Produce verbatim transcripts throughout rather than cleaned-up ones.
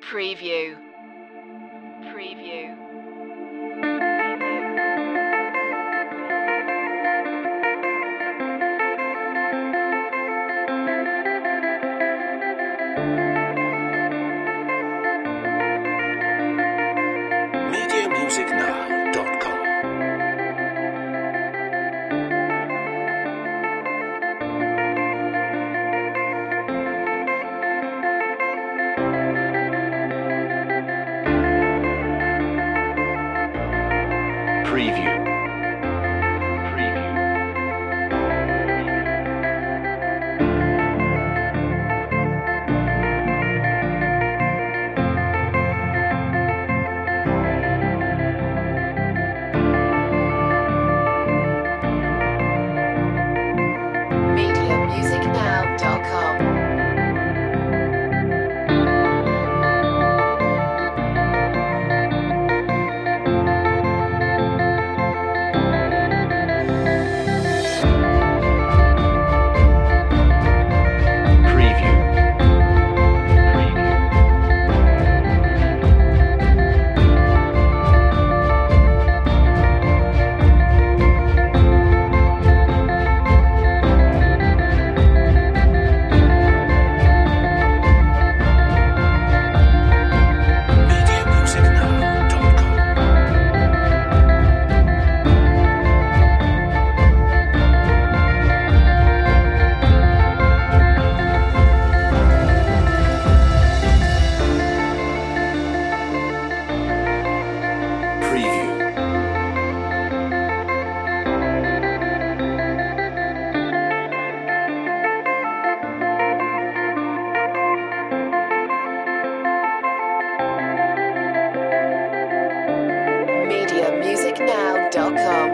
Preview. Preview. media music now dot com. Preview. media music now dot com. Preview. media music now dot com. Preview. media music now dot com.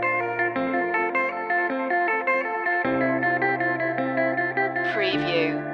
Preview.